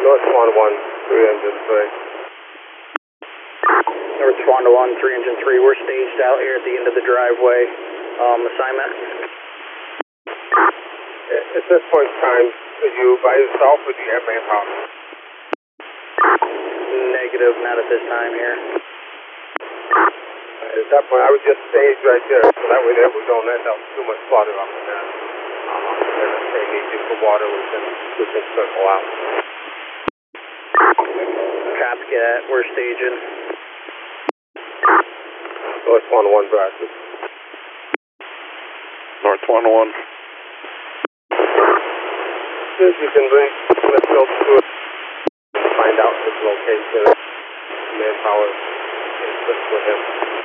North Swan 1, 3 engine 3. North Swan to 1, 3 engine 3. We're staged out here at the end of the driveway. Assignment? At this point in time, are you by yourself or do you have manpower? Negative, not at this time here. At that point, I would just stage right there, so that way there we don't end up too much water up in there. And if they need you for water, we can circle out. Copy that, we're staging. North 101 Bradford. North 101. As you can bring Smithfield to it, find out his location, manpower, and switch with him.